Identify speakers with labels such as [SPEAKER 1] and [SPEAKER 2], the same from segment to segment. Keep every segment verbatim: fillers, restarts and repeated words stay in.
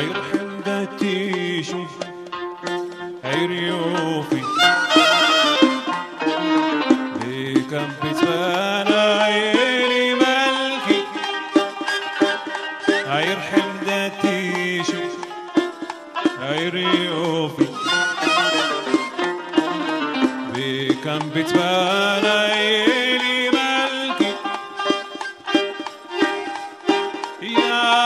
[SPEAKER 1] هيرحم ذاتي شوف هيريوفي بكم بتبانا يلي ملكي هيرحم ذاتي شوف هيريوفي بكم بتبانا يلي ملكي يا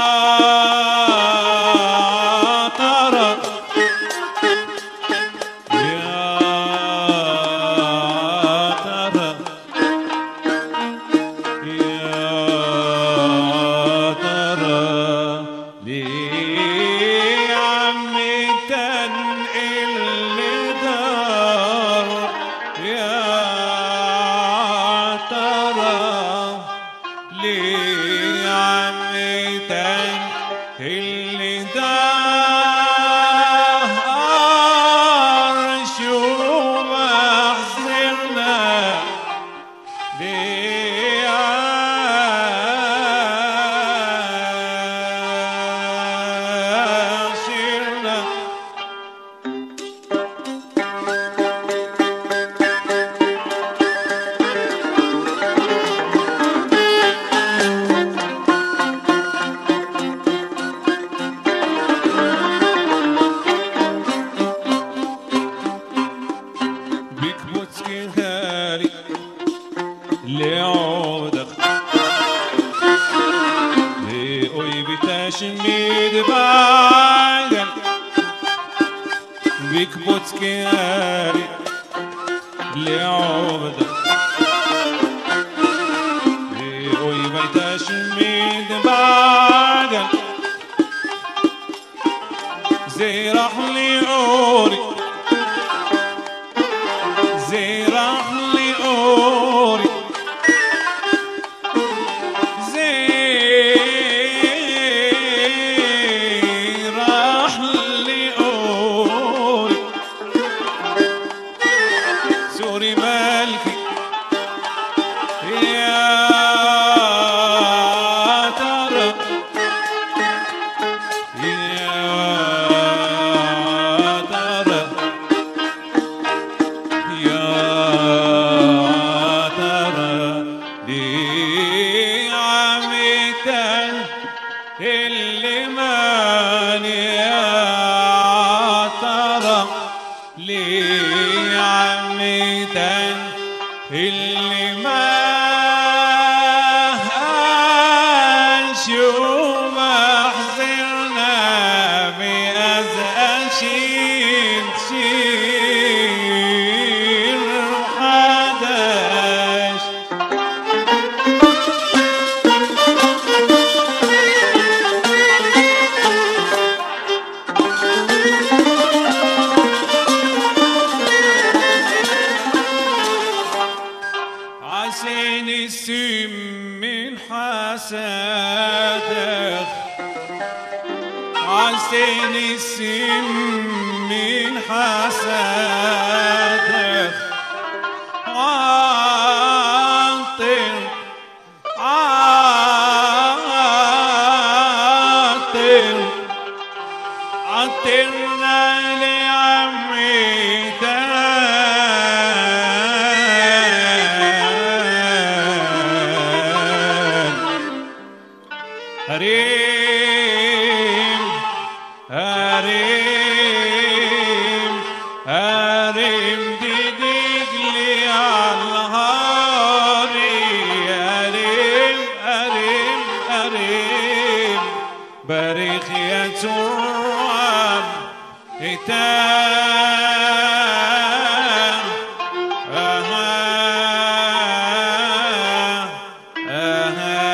[SPEAKER 1] اللي دار شو محزننا ليه عاشرنا لعودك لأوي بتشميد بعدك بك بوتكاري لعودك لأوي بتشميد بعدك زي راح لي أوري زي راح لي أوري سوري مالكي يا ترى يا ترى يا ترى ليه عميتن اللي ماني يا ترى ليه عميتن اللي ما شو محزننا بأزقة شيل شيل حداش عشان السم من حسدك عشان السم من حسدك عطر عطر عطرنا لعميتك هريم هريم هريم ديديك لي عالهاري هريم هريم هريم باريخ يا تراب هتام أها أها